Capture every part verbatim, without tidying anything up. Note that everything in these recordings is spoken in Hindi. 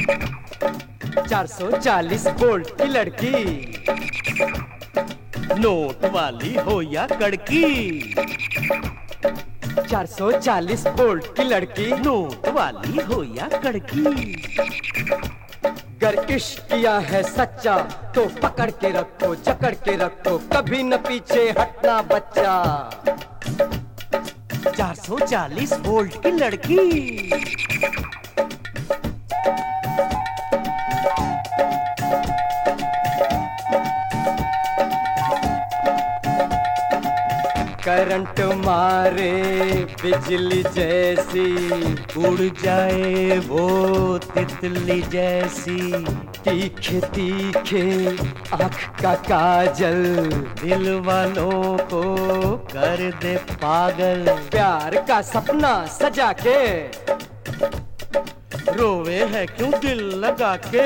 चार सौ चालीस वोल्ट की लड़की, नोट वाली हो या कड़की। चार सौ चालीस वोल्ट की लड़की, नोट वाली हो या कड़की। गर इश्क किया है सच्चा तो पकड़ के रखो, जकड़ के रखो, कभी न पीछे हटना बच्चा। चार सौ चालीस वोल्ट की लड़की। करंट मारे बिजली जैसी, उड़ जाए वो तितली जैसी। तीखे तीखे आँख का काजल, दिल वालों को कर दे पागल। प्यार का सपना सजा के रोवे है क्यों दिल लगा के।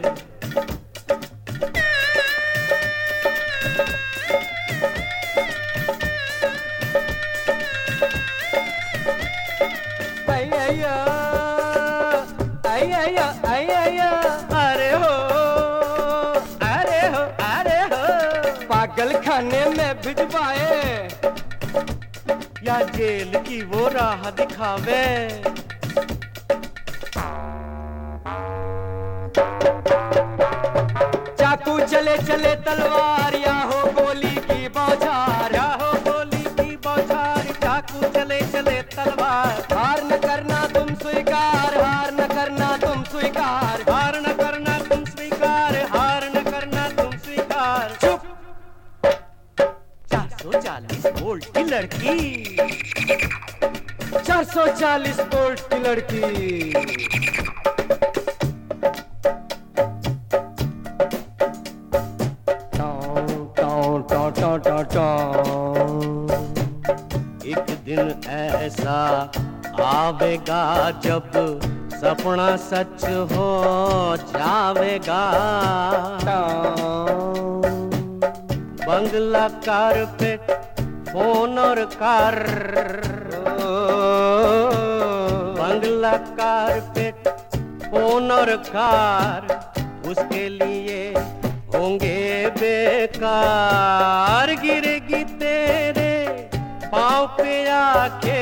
अरे हो अरे हो अरे हो, पागल खाने में भिजवाए या जेल की वो राह दिखावे। चाकू चले चले तलवार, या हो गोली की बौछार, या हो गोली की बौछार। चाकू चले चले तलवार, हार न करना तुम स्वीकार, हार न करना तुम स्वीकार, हार न करना तुम स्वीकार, हार न करना तुम स्वीकार। चुप। चार सौ चालीस वोल्ट की लड़की, चार सौ चालीस वोल्ट की लड़की। टां टां टां। एक दिन ऐसा आवेगा जब सपना सच हो जावेगा। बंगला कारपेट फोन और कार, बंगला कारपेट फोन और कार, उसके लिए होंगे बेकार। गिरेगी तेरे पाँव पे आके,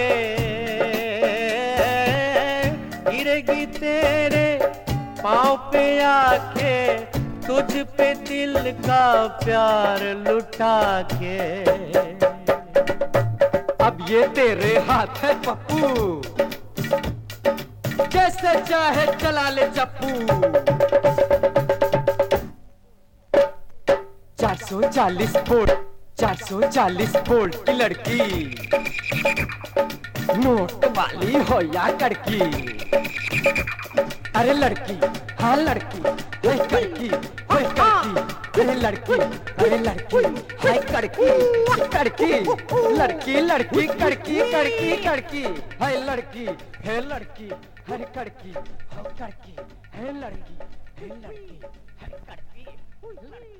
गिरेगी तेरे पाँव पे आके, तुझ पे दिल का प्यार लुटा के। अब ये तेरे हाथ है पप्पू, जैसे चाहे चला ले चप्पू। चार सौ चालीस वोल्ट, चार सौ चालीस वोल्ट की लड़की, नोट वाली हो या कड़की। अरे लड़की, हाँ लड़की, हाय कड़की, हाय कड़की। अरे लड़की, अरे लड़की, हाय कड़की, कड़की। लड़की लड़की कड़की, कड़की कड़की। हाय लड़की, है लड़की, अरे कड़की, हो कड़की, है लड़की, है लड़की, है कड़की।